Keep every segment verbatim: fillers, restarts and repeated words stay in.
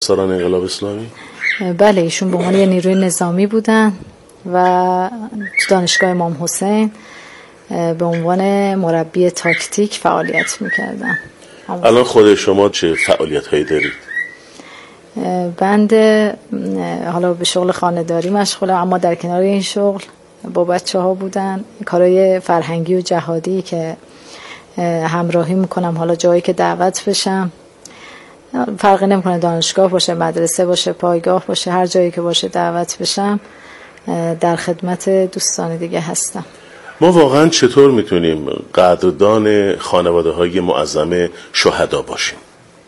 پاسداران انقلاب اسلامی؟ بله، ایشون به عنوان یه نیروی نظامی بودن و تو دانشگاه امام حسین به عنوان مربی تاکتیک فعالیت میکردن. الان خود شما چه فعالیت هایی دارید؟ بنده حالا به شغل خانه‌داری مشغولم، اما در کنار این شغل با بچه ها بودن کارهای فرهنگی و جهادی که همراهی میکنم، حالا جایی که دعوت بشم، فرقی نمیکنه دانشگاه باشه، مدرسه باشه، پایگاه باشه، هر جایی که باشه دعوت بشم در خدمت دوستان دیگه هستم. ما واقعا چطور میتونیم قدردان خانواده های معظم شهدا باشیم؟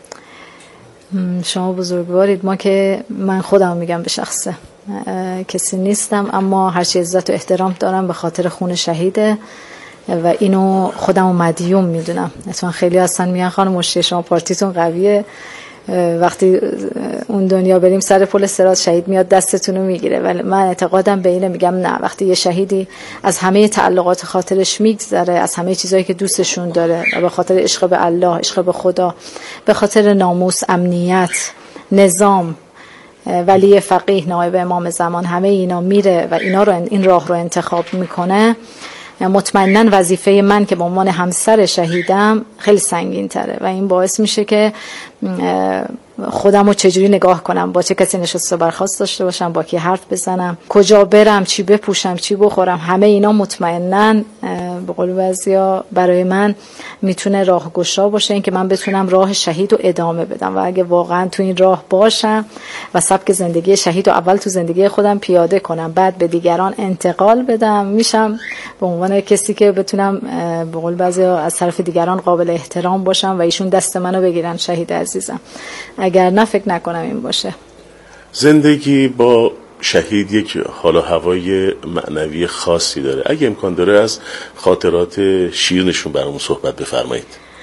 شما بزرگوارید. ما که من خودم میگم به شخصه کسی نیستم، اما هرچی عزت و احترام دارم به خاطر خون شهیده و اینو خودمو مدیون میدونم. مثلا خیلی هستن میگن خانم مشتی شما پارتیتون قویه، وقتی اون دنیا بریم سر پل صراط شهید میاد دستتون رو میگیره، ولی من اعتقادم به اینه، میگم نه، وقتی یه شهیدی از همه تعلقات خاطرش میگذره، از همه چیزایی که دوستشون داره و به خاطر عشق به الله، عشق به خدا، به خاطر ناموس، امنیت، نظام، ولی فقیه، نایب امام زمان، همه اینا میره و اینا رو این راه رو انتخاب میکنه، مطمئناً وظیفه من که به عنوان همسر شهیدم خیلی سنگین تره و این باعث میشه که خودم رو چجوری نگاه کنم، با چه کسی نشست و برخاست داشته باشم، با کی حرف بزنم، کجا برم، چی بپوشم، چی بخورم، همه اینا مطمئناً به قول بعضیا برای من میتونه راهگشا باشه، این که من بتونم راه شهید رو ادامه بدم و اگه واقعاً تو این راه باشم و سبک زندگی شهید رو اول تو زندگی خودم پیاده کنم، بعد به دیگران انتقال بدم، میشم به عنوان کسی که بتونم به قول بعضیا از طرف دیگران قابل احترام باشم و ایشون دست منو بگیرن شهید عزیزم. اگر نه فکر نکنم این باشه. زندگی با شهید یک حال و هوای معنوی خاصی داره. اگه امکان داره از خاطرات شیرینشون برامون صحبت بفرمایید.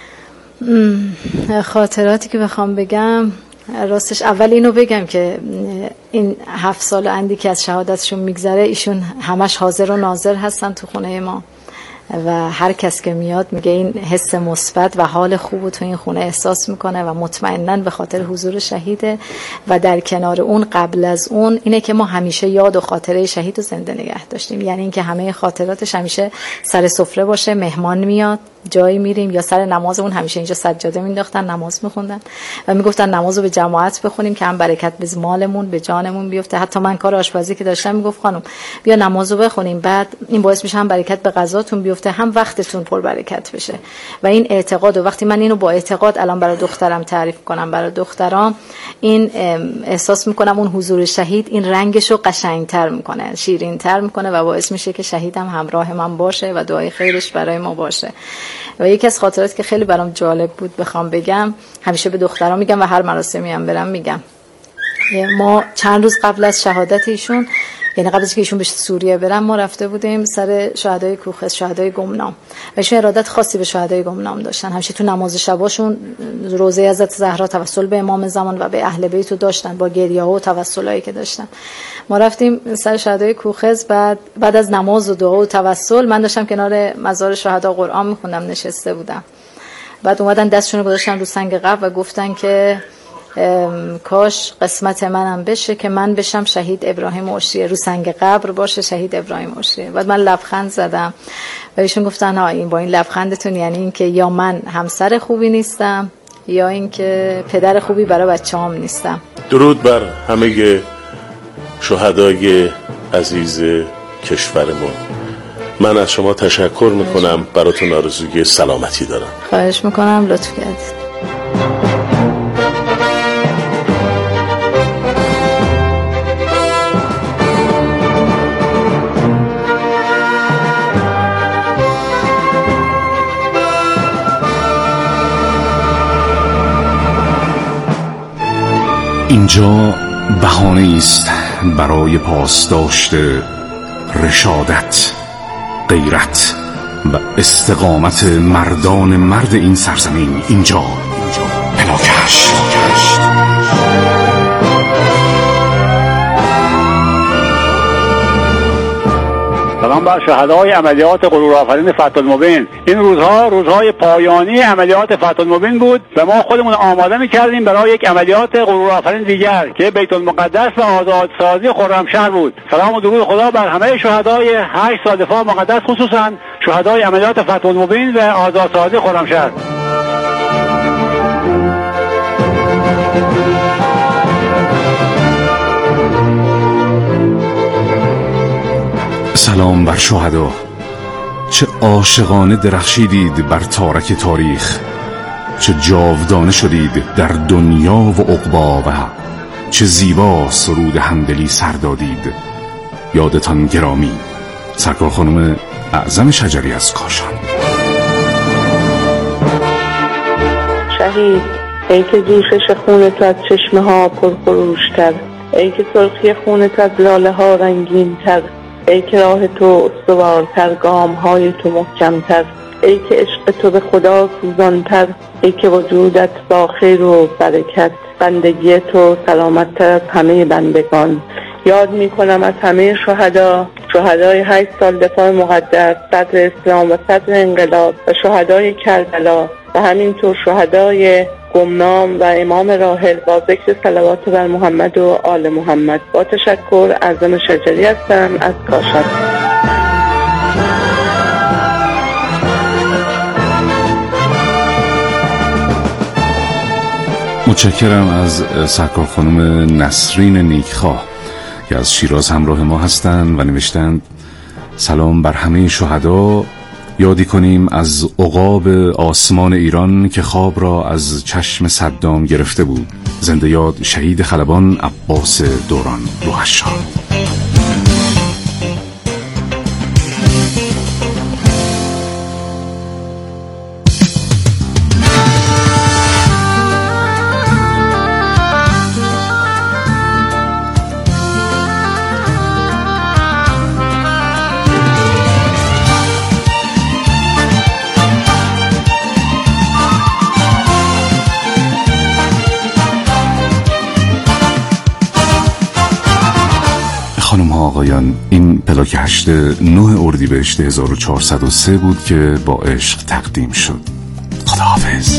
خاطراتی که بخوام بگم، راستش اول اینو بگم که این هفت سال اندی که از شهادتشون میگذره، ایشون همش حاضر و ناظر هستن تو خونه ما و هر کس که میاد میگه این حس مثبت و حال خوب تو این خونه احساس میکنه و مطمئناً به خاطر حضور شهیده. و در کنار اون قبل از اون اینه که ما همیشه یاد و خاطره شهید رو زنده نگه داشتیم، یعنی اینکه همه خاطراتش همیشه سر سفره باشه، مهمان میاد، جایی میریم یا سر نماز اون همیشه اینجا سجاده مینداختن، نماز میخوندن و میگفتن نماز رو به جماعت بخونیم که هم برکت به مالمون به جانمون بیفته. حتی من کار آشپزی که داشتم میگفت خانم بیا نماز رو بخونیم، بعد این باعث میشه هم برکت به غذاتون بیفته، هم وقتتون پر برکت بشه. و این اعتقاد، و وقتی من اینو با اعتقاد الان برای دخترم تعریف کنم، برای دخترام، این احساس میکنم اون حضور شهید این رنگش رو قشنگتر میکنه، شیرینتر میکنه و باعث میشه که شهیدم همراه من باشه و دعای خیرش برای ما باشه. و یکی از خاطراتی که خیلی برام جالب بود بخوام بگم، همیشه به دخترام میگم و هر مراسمی هم برم میگم، ما چند روز قبل از شهادت ایشون، یعنی قبل از که ایشون به سوریه برن، ما رفته بودیم سر شهدای کوخس، شهدای گمنام، و ایشون ارادت خاصی به شهدای گمنام داشتن. همیشه تو نماز شباشون روزه حضرت زهرا توسل به امام زمان و به اهل بیت رو داشتن با گریه‌ها و توسلایی که داشتن. ما رفتیم سر شهدای کوخس، بعد بعد از نماز و دعا و توسل من داشتم کنار مزار شهدا قرآن می‌خوندم، نشسته بودم. بعد اومدن دستشون رو گذاشتن رو سنگ قبر و گفتن که کاش قسمت منم بشه که من بشم شهید ابراهیم عشریه، رو سنگ قبر باشه شهید ابراهیم عشریه. بعد من لبخند زدم و ایشون گفتن ها این با این لبخندتون یعنی این که یا من همسر خوبی نیستم یا این که پدر خوبی برای بچه‌هام نیستم. درود بر همه شهدای عزیز کشورمون. من از شما تشکر میکنم، براتون آرزوی سلامتی دارم. خواهش میکنم، لطف کردید. اینجا بهانه است برای پاسداشت رشادت، غیرت و استقامت مردان مرد این سرزمین. اینجا پلاکش. و سلام بر شهدای عملیات غرورآفرین فتح المبین. این روزها روزهای پایانی عملیات فتح المبین بود و ما خودمون آماده می‌کردیم برای یک عملیات غرورآفرین دیگر که بیت المقدس و آزادسازی خرمشهر بود. سلام و درود خدا بر همه شهدای هشت سال دفاع مقدس، خصوصا شهدای عملیات فتح المبین و آزادسازی خرمشهر. سلام بر شهدا. چه عاشقانه درخشیدید بر تارک تاریخ، چه جاودانه شدید در دنیا و عقبا، و چه زیبا سرود همدلی سر دادید. یادتان گرامی. سرکار خانم اعظم شجری از کاشان. شهید، ای که جوشش خونت از چشمه ها پرخروشتر، ای که سرخی خونت از لاله ها رنگین تر، ای که راه تو استوارتر، گام های تو محکمتر، ای که عشق تو به خدا سوزانتر، ای که وجودت با خیر و برکت، بندگی تو سلامتتر از همه بندگان. یاد می کنم از همه شهدا، شهدای هشت سال دفاع مقدس، صدر اسلام و صدر انقلاب و شهدای کربلا و همینطور شهدای گمنام و امام راحل، با ذکر صلوات بر محمد و آل محمد. با تشکر، اعظم شجری هستم از کاشان. متشکرم از سرکار خانم نسرین نیکخواه که از شیراز همراه ما هستند و نوشتند سلام بر همه شهدا. یادی کنیم از عقاب آسمان ایران که خواب را از چشم صدام گرفته بود. زنده یاد شهید خلبان عباس دوران، روحش شاد. خانم ها آقایان، این پلاک هشت نه اردیبهشت هزار و چهارصد و سه بود که با عشق تقدیم شد. خداحافظ.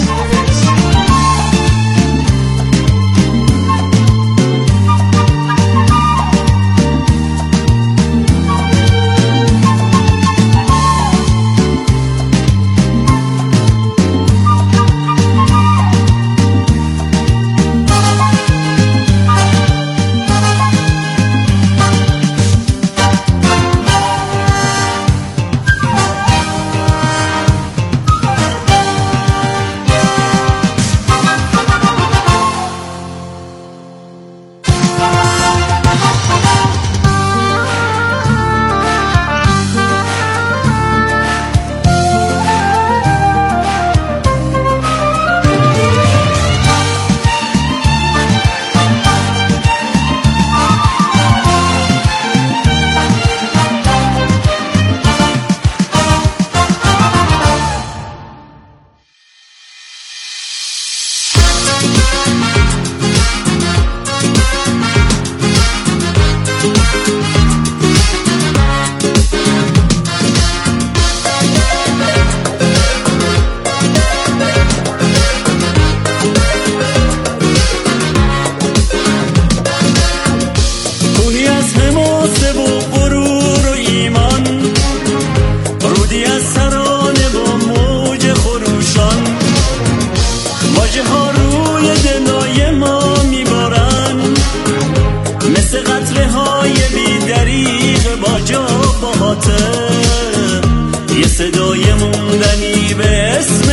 یه صدای موندنی به اسم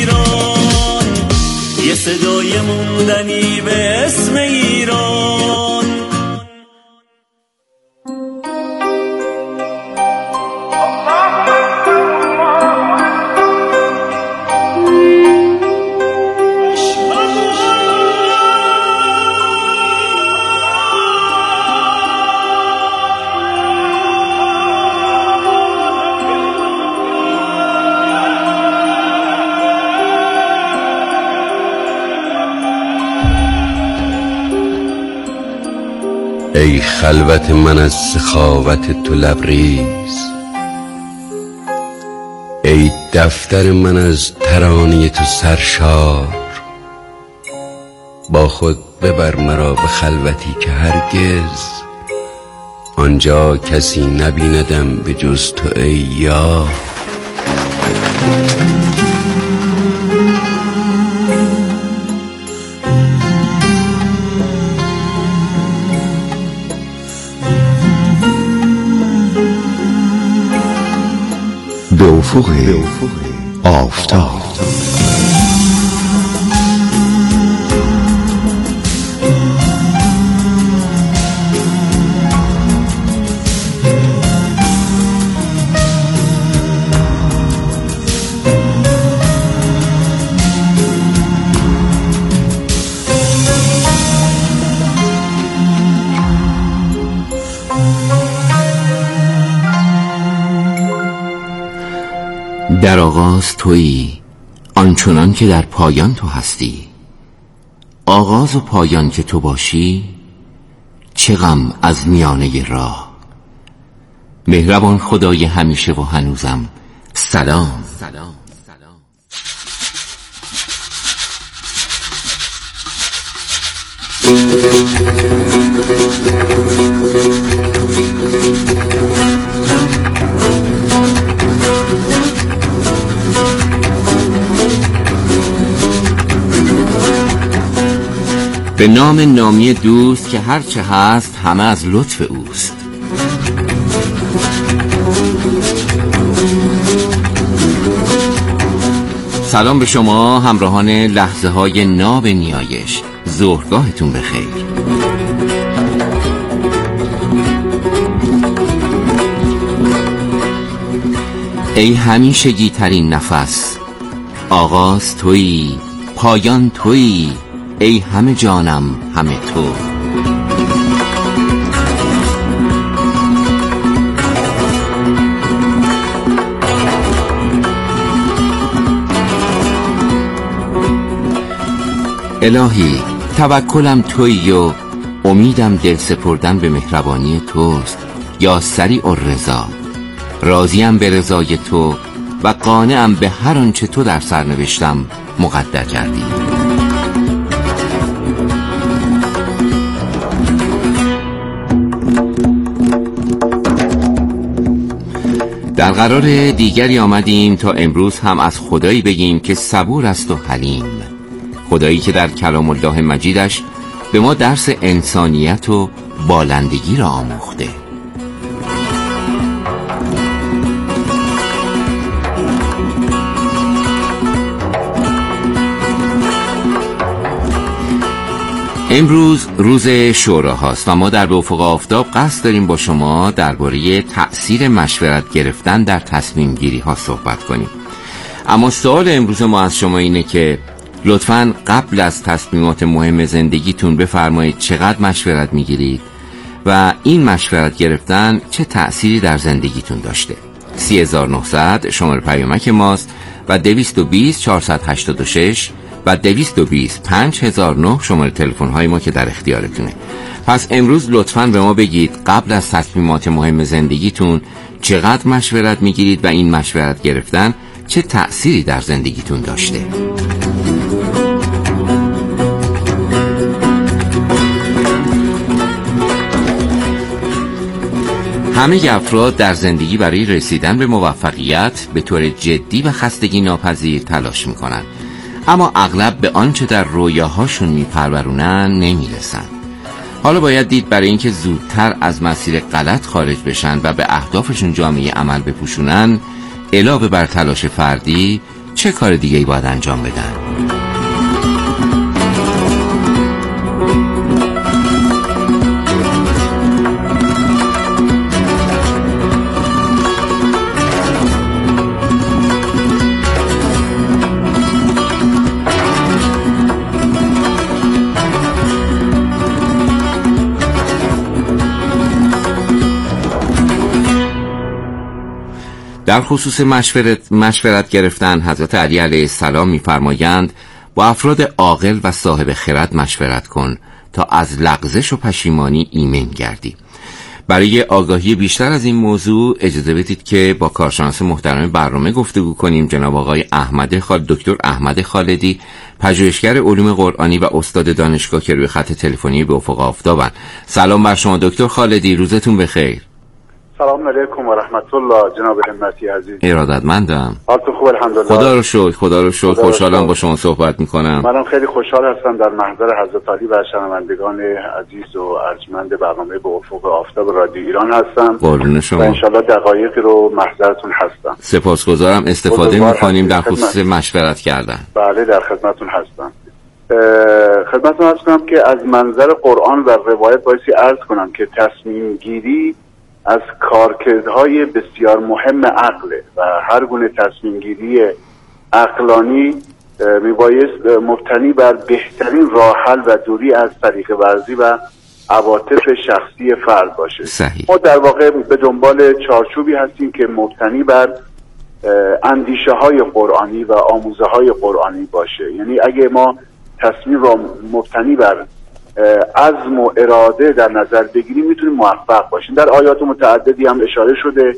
ایران، یه صدای موندنی به اسم ایران. ای خلوت من از سخاوت تو لبریز، ای دفتر من از ترانه تو سرشار، با خود ببر مرا به خلوتی که هرگز آنجا کسی نبیندم به جز تو ای یار. به افق آفتاب. در آغاز تویی، آنچنان که در پایان تو هستی. آغاز و پایان که تو باشی، چه غم از میانه راه. مهربان خدای همیشه و هنوزم، سلام. سلام. به نام نامی دوست که هرچه هست همه از لطف اوست. سلام به شما همراهان لحظه های ناب نیایش، ظهرگاهتون بخیر. ای همیشگی ترین نفس، آغاز تویی، پایان تویی، ای همه جانم همه تو. الهی توکلم تویی و امیدم دل سپردن به مهربانی توست. یا سریع الرضا، راضیم به رضای تو و قانعم به هر آنچه تو در سرنوشتم مقدر کردی. در قرار دیگری آمدیم تا امروز هم از خدایی بگیم که صبور است و حلیم. خدایی که در کلام الله مجیدش به ما درس انسانیت و بالندگی را آموخته. امروز روز شورا هاست و ما در به افق آفتاب قصد داریم با شما درباره تأثیر مشورت گرفتن در تصمیم گیری ها صحبت کنیم. اما سوال امروز ما از شما اینه که لطفاً قبل از تصمیمات مهم زندگیتون بفرمایید چقدر مشورت میگیرید و این مشورت گرفتن چه تأثیری در زندگیتون داشته. سی هزار و نهصد شماره پیامک ماست و دویست و بیست چهارصد و هشتاد و شش و دویست و بیست پنج هزار و نه شماره تلفن های ما که در اختیارتونه. پس امروز لطفاً به ما بگید قبل از تصمیمات مهم زندگیتون چقدر مشورت میگیرید و این مشورت گرفتن چه تأثیری در زندگیتون داشته. همه افراد در زندگی برای رسیدن به موفقیت به طور جدی و خستگی ناپذیر تلاش میکنن، اما اغلب به آنچه در رویاهاشون میپرورونن نمیرسن. حالا باید دید برای اینکه زودتر از مسیر غلط خارج بشن و به اهدافشون جامعه عمل بپوشونن، علاوه بر تلاش فردی چه کار دیگه‌ای باید انجام بدن؟ در خصوص مشورت, مشورت گرفتن حضرت علی علیه السلام می‌فرمایند با افراد عاقل و صاحب خرد مشورت کن تا از لغزش و پشیمانی ایمن گردی. برای آگاهی بیشتر از این موضوع اجازه بدید که با کارشناس محترم برنامه گفتگو کنیم، جناب آقای احمد خالد، دکتر احمد خالدی، پژوهشگر علوم قرآنی و استاد دانشگاه که روی خط تلفنی به افق آفتابن. سلام بر شما دکتر خالدی، روزتون بخیر. سلام علیکم و رحمت الله جناب همتی عزیز. ارادتمندم. حالتون خوب الحمدلله. خدا رو شکر، خدا رو شکر. خوشحالم با شما صحبت میکنم. منم خیلی خوشحال هستم در محضر حضرت علی و شنوندگان عزیز و ارجمند برنامه به افق آفتاب رادیو ایران هستم. قربون شما. و انشالله دقایقی رو محضرتون هستم. سپاسگزارم. استفاده میکنیم در خصوص مشورت کردن. بله در خدمتتون هستم. خدمتتون عرض کنم که از منظر قرآن و روایت بایستی عرض کنم که تصمیم گیری از کارکردهای بسیار مهم عقله و هر گونه تصمیم گیری عقلانی میبایست مبتنی بر بهترین راه حل و دوری از طریق ورزی و عواطف شخصی فرد باشه. صحیح. ما در واقع به دنبال چارچوبی هستیم که مبتنی بر اندیشه های قرآنی و آموزه های قرآنی باشه. یعنی اگه ما تصمیم را مبتنی بر عزم و اراده در نظر بگیریم میتونیم موفق باشیم. در آیات متعددی هم اشاره شده.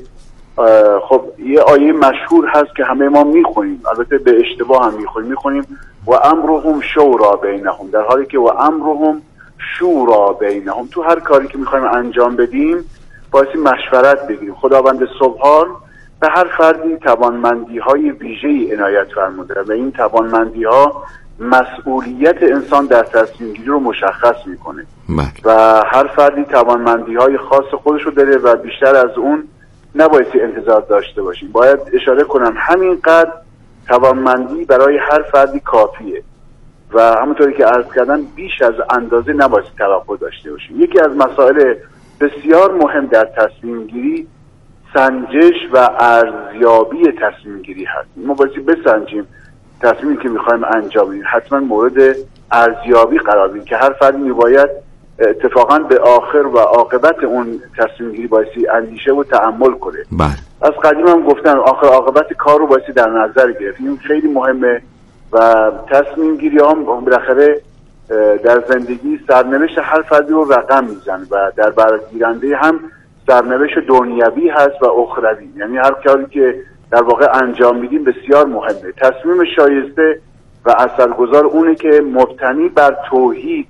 خب یه آیه مشهور هست که همه ما میخونیم، البته به اشتباه هم میخونیم میخونیم و امرهم شورا بینهم، در حالی که و امرهم شورا بینهم، تو هر کاری که میخوایم انجام بدیم باید مشورت بگیریم. خداوند سبحان به هر فردی توانمندی های ویژه‌ای عنایت فرموده و این توانمندی ها مسئولیت انسان در تصمیم گیری رو مشخص میکنه و هر فردی توانمندی های خاص خودش رو داره و بیشتر از اون نباید انتظار داشته باشیم. باید اشاره کنم همینقدر توانمندی برای هر فردی کافیه و همونطوری که عرض کردم بیش از اندازه نباید توقع داشته باشیم. یکی از مسائل بسیار مهم در تصمیم گیری سنجش و ارزیابی تصمیم گیری هست. ما باید بسنجیم تصمیمی که میخوایم انجام بدیم حتما مورد ارزیابی قرار بدیم که هر فردی میباید اتفاقا به آخر و عاقبت اون تصمیم گیری بایستی اندیشه و تأمل کنه. بله. از قدیم هم گفتن آخر عاقبت کار رو بایستی در نظر گرفت. این خیلی مهمه و تصمیم گیری هم بالاخره در زندگی سرنوشت هر فردی رو رقم میزنه و در برگیرنده هم سرنوشت دنیوی هست و اخروی. یعنی هر کاری که در واقع انجام میدیم بسیار مهمه. تصمیم شایسته و اثرگذار اونه که مبتنی بر توحید،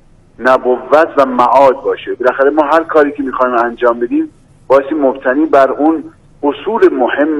نبوت و معاد باشه. بالاخره ما هر کاری که میخوایم انجام بدیم باید مبتنی بر اون اصول مهم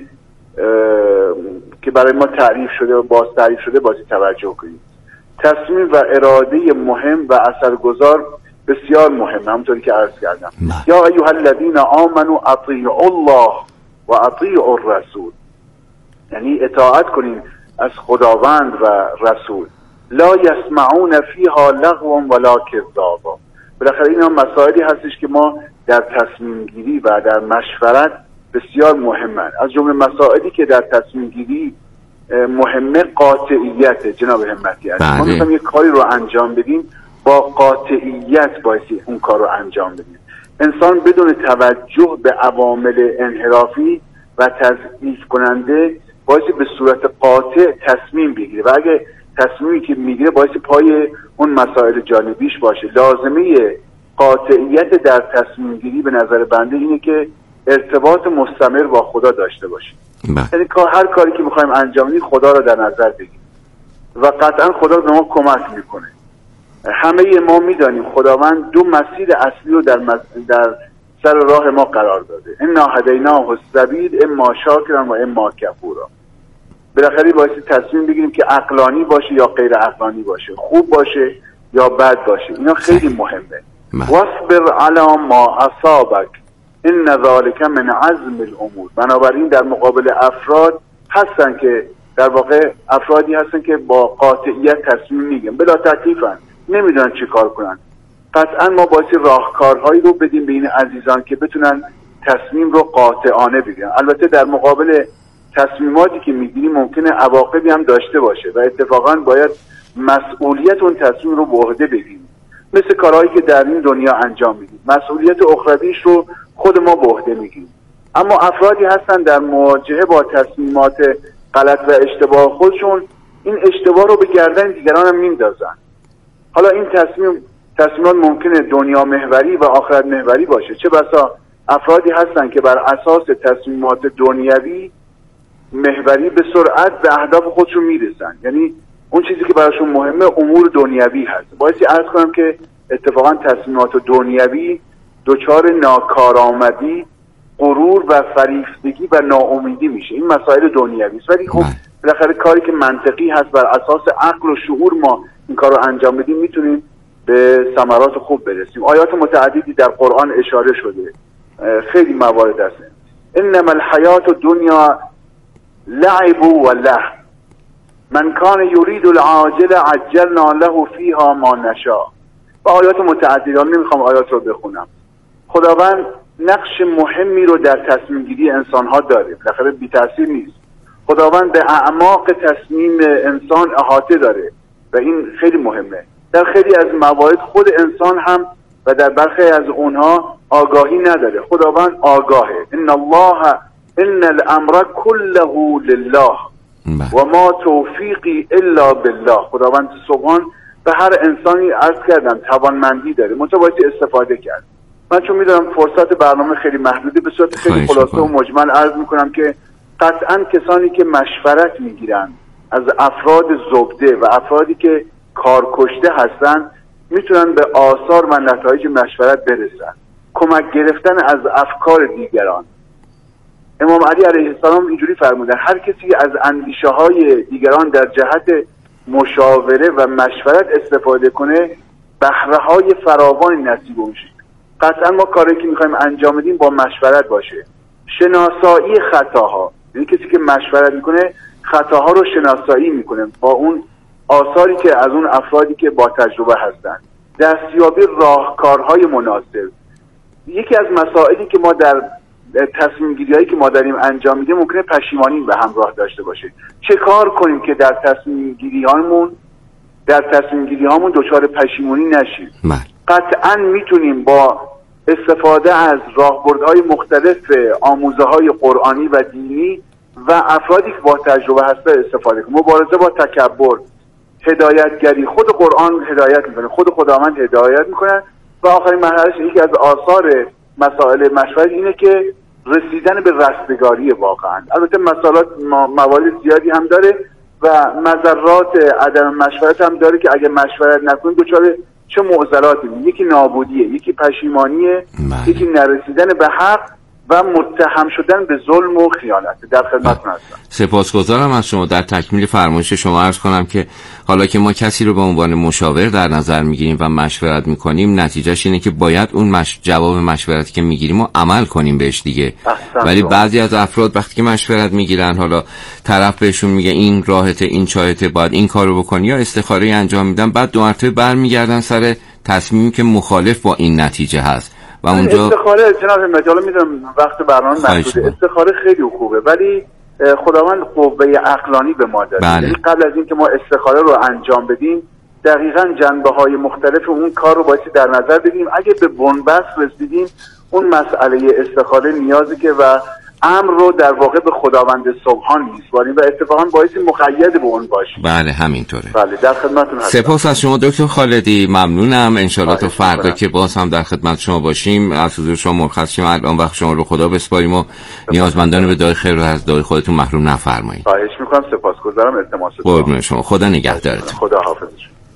که برای ما تعریف شده و باز تعریف شده باید توجه کنیم. تصمیم و اراده مهم و اثرگذار بسیار مهم، همونطوری که عرض کردم. یا ایها الذین آمنوا اطیعوا الله و اطیعوا الرسول، یعنی اطاعت کنیم از خداوند و رسول. لا یسمعون فیها لغوا ولا کذابا. بالاخره این هم مسائلی هستش که ما در تصمیم گیری و در مشورت بسیار مهمن. از جمله مسائلی که در تصمیم گیری مهمه قاطعیت. جناب همتی هست ما میخوایم یک کاری رو انجام بدیم با قاطعیت بایستی اون کار رو انجام بدیم. انسان بدون توجه به عوامل انحرافی و تضعیف کننده بایستی به صورت قاطع تصمیم بگیره و اگه تصمیمی که میگیره بایستی پای اون مسائل جانبیش باشه. لازمه قاطعیت در تصمیم گیری به نظر بنده اینه که ارتباط مستمر با خدا داشته باشیم. یعنی هر کاری که میخوایم انجام بدیم خدا رو در نظر بگیریم و قطعا خدا به ما کمک میکنه. همه ما میدانیم خداوند دو مسیر اصلی رو در, مز... در سر راه ما قرار داده. انا هدیناه السبیل اما شاکرا و اما کفورا. بالاخره باید تصمیم بگیریم که عقلانی باشه یا غیر عقلانی باشه، خوب باشه یا بد باشه. اینا خیلی مهمه. واصبر علی ما اصابک ان ذلک من عزم الامور. بنابراین در مقابل افراد هستن که در واقع افرادی هستن که با قاطعیت تصمیم میگیرن، بلا تکلیفن، نمیدونن چی کار کنن. قطعا ما باید راهکارهایی رو بدیم به این عزیزان که بتونن تصمیم رو قاطعانه بگیرن. البته در مقابل تصمیماتی که میگیریم ممکنه عواقبی هم داشته باشه و اتفاقا باید مسئولیت اون تصمیم رو به عهده بگیریم، مثل کارهایی که در این دنیا انجام میدیم. مسئولیت اخرویش رو خود ما به عهده میگیریم. اما افرادی هستن در مواجهه با تصمیمات غلط و اشتباه خودشون این اشتباه رو به گردن دیگران هم میندازن. حالا این تصمیم تصمیمات ممکنه دنیا محوری و آخرت محوری باشه. چه بسا افرادی هستن که بر اساس تصمیمات دنیوی محوری به سرعت به اهداف خودشون میرسن، یعنی اون چیزی که براشون مهمه امور دنیوی هست. بایستی عرض کنم که اتفاقا تصمیمات دنیوی دچار ناکارآمدی، غرور و فریفتگی و ناامیدی میشه. این مسائل دنیوی است، ولی خب بالاخره کاری که منطقی هست بر اساس عقل و شعور ما این کار رو انجام بدیم میتونیم به ثمرات خوب برسیم. آیات متعددی در قرآن اشاره شده، خیلی موارد هست. انما الحیات الدنیا لعب و لهو من کان یرید العاجل عجلنا له فیها ما نشاء. و آیات متعددی، نمیخوام آیات رو بخونم. خداوند نقش مهمی رو در تصمیم گیری انسان ها داره، بالاخره بی تاثیر نیست. خداوند به اعماق تصمیم انسان احاطه داره و این خیلی مهمه. در خیلی از موارد خود انسان هم و در برخی از اونها آگاهی نداره. خداوند آگاهه. ان الله ان الامر كله لله و ما توفیقی الا بالله. خداوند سبحان به هر انسانی عرض کردم توانمندی داره، متوجه استفاده کرد. من چون میدونم فرصت برنامه خیلی محدوده، به صورت خیلی خلاصه و مجمل عرض میکنم که قطعا کسانی که مشورت میگیرن از افراد زبده و افرادی که کارکشته هستن میتونن به آثار و نتایج مشورت برسن. کمک گرفتن از افکار دیگران. امام علی علیه السلام اینجوری فرمودن هر کسی از اندیشه های دیگران در جهت مشاوره و مشورت استفاده کنه بهره های فراوانی نصیب اون میشه. قطعا ما کاری که میخوایم انجام بدیم با مشورت باشه. شناسایی خطاها، یعنی کسی که مشورت میکنه خطاها رو شناسایی میکنه با اون آثاری که از اون افرادی که با تجربه هستن. دستیابی راهکارهای مناسب. یکی از مسائلی که ما در تصمیم گیری هایی که ما داریم انجام میدیم ممکنه پشیمانی به همراه داشته باشه. چه کار کنیم که در تصمیم گیری هامون در تصمیم گیری هامون دچار پشیمانی نشیم؟ قطعا میتونیم با استفاده از راهبردهای مختلف آموزه های قرآنی و دینی و افرادی که با تجربه هسته استفاده کنیم. مبارزه با تکبر، هدایتگری، خود قرآن هدایت میکنه، خود خداوند هدایت میکنه. و آخرین مرحلهش یکی از آثار مسائل مشورت اینه که رسیدن به رستگاری واقعا. البته مسائلات موارد زیادی هم داره و مضرات عدم مشورت هم داره که اگه مشورت نکنیم دچار چه معضلاتی، یکی نابودیه، یکی پشیمانیه، یکی نرسیدن به حق و متهم شدن به ظلم و خیانت. در خدمتتون هستم. سپاسگزارم از شما. در تکمیل فرمایش شما عرض کنم که حالا که ما کسی رو به عنوان مشاور در نظر میگیریم و مشورت میکنیم، نتیجهش اینه که باید اون مش... جواب مشورتی که میگیریم و عمل کنیم بهش دیگه. ولی بعضی از افراد وقتی که مشورت میگیرن، حالا طرف بهشون میگه این راهته، این چایته، باید این کارو بکنی، یا استخاره انجام میدن، بعد دو مرتبه برمیگردن سر تصمیمی که مخالف با این نتیجه هست. و اونجا استخاره جناب مجالا میدونم وقت برنامه محدوده، استخاره خیلی خوبه ولی خداوند قوه عقلانی به ما داده. بله. یعنی قبل از این که ما استخاره رو انجام بدیم دقیقاً جنبه‌های مختلف اون کار رو باید در نظر بگیریم. اگه به بنبست رسیدیم اون مسئله استخاره نیازی که و امر رو در واقع به خداوند سبحان میسپاریم و اتفاقا باعث مقید به اون باشیم. بله همینطوره. بله در خدمتتون هستم. سپاس از شما دکتر خالدی، ممنونم. ان شاء الله تا فردا که باز هم در خدمت شما باشیم. از حضور شما مرخص شیم. الان وقت شما رو خدا بسپاریم و نیازمندان به دعای خیر رو از دعای خودتون محروم نفرمایید. خواهش می‌کنم. سپاسگزارم. التماس قربون شما. خدا نگهدارتون. خدا حافظ.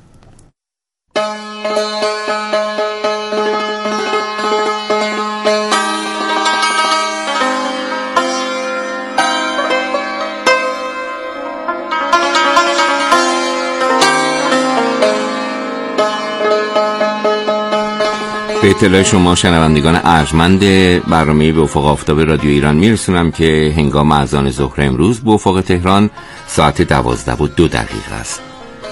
به اطلاع شما شنوندگان ارجمند برنامه به افق آفتاب رادیو ایران میرسونم که هنگام اذان ظهر امروز به افق تهران ساعت دوازده و دو دقیقه است.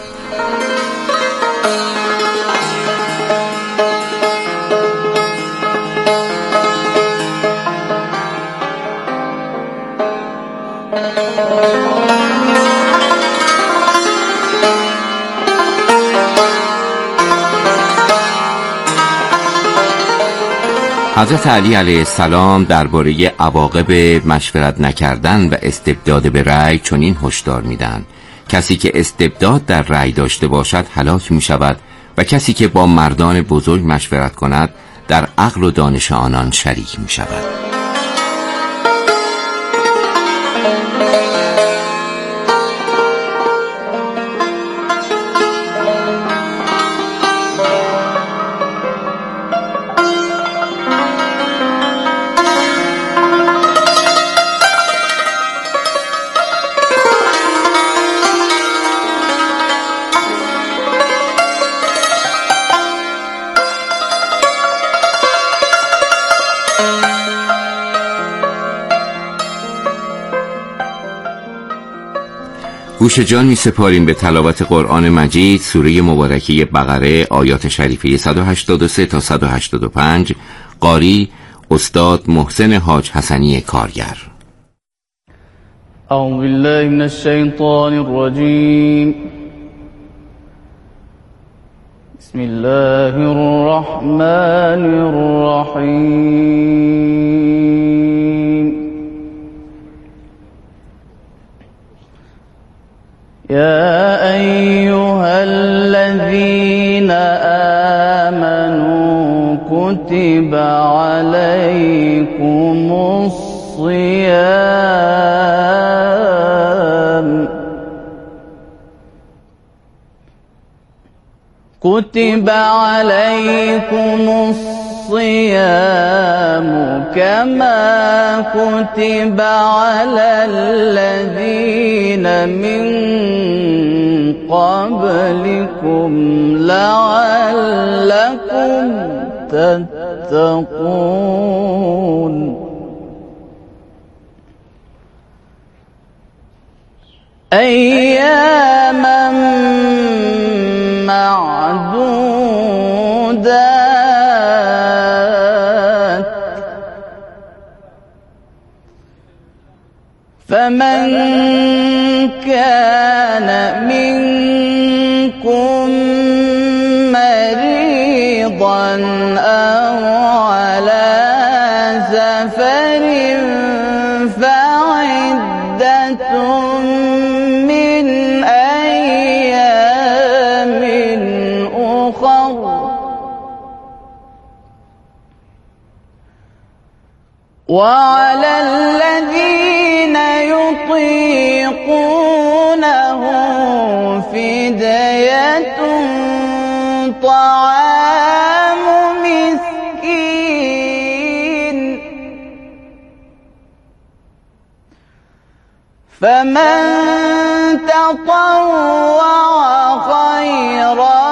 حضرت علی علیه السلام درباره عواقب مشورت نکردن و استبداد به رأی چنین هشدار میدن: کسی که استبداد در رأی داشته باشد هلاک می شود و کسی که با مردان بزرگ مشورت کند در عقل و دانش آنان شریک می شود. گوش جان می سپاریم به تلاوت قرآن مجید، سوره مبارکه بقره، آیات شریفه صد و هشتاد و سه تا صد و هشتاد و پنج. قاری استاد محسن حاج حسنی کارگر. اعوذ بالله من الشیطان الرجیم. بسم الله الرحمن الرحیم. يا أيها الذين آمنوا كتب عليكم الصيام كتب عليكم الصيام كما كتب على الذين من قبلكم لعلكم تتقون. أياما معدودات فمن كان منكم مريضا أو على سفر فعدة من أيام أخر وعلى الذين يطيقونه فدية طعام مسكين فمن تطوع خيرا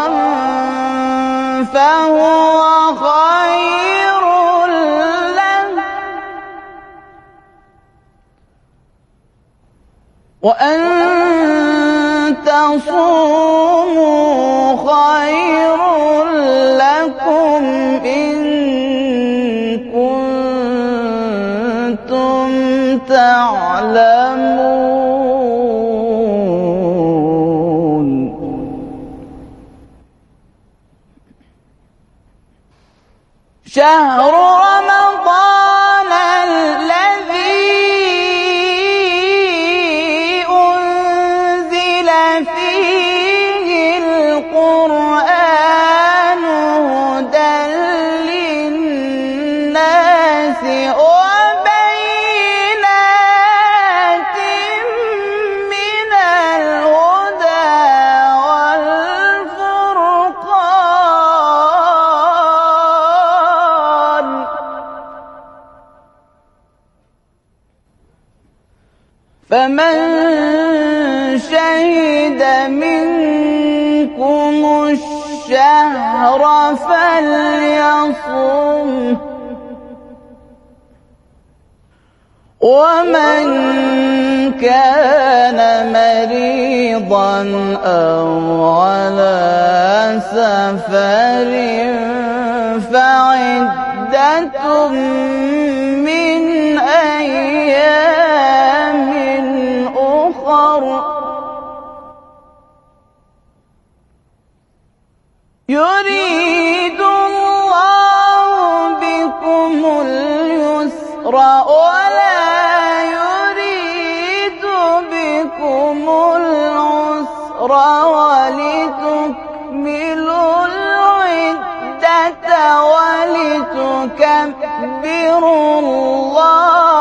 فهو خير له وأن تصوموا خير لكم إن كنتم تعلمون. شهر رمضان الذي أنزل فيه القرآن هدى للناس وبينات من الهدى والفرقان فمن شهد منكم الشهر فليصم ومن كان مريضا أو على سفر فعدة من أيام أخر يريد الله بكم اليسر ولا يريد بكم العسر ولتكملوا ولتكبروا الله